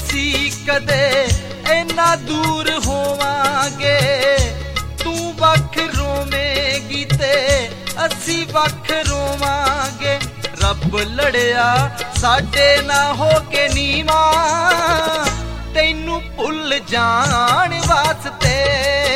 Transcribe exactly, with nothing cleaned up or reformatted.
ਸੀ ਕਦੇ ਇੰਨਾ ਦੂਰ ਹੋਵਾਂਗੇ। ਤੂੰ ਵੱਖ ਰੋਵੇਂਗੀ ਤੇ ਅਸੀਂ ਵੱਖ ਰੋਵਾਂਗੇ। ਰੱਬ ਲੜਿਆ ਸਾਡੇ ਨਾਲ ਹੋ ਕੇ ਨੀਵਾਂ, ਤੈਨੂੰ ਭੁੱਲ ਜਾਣ ਵਾਸਤੇ।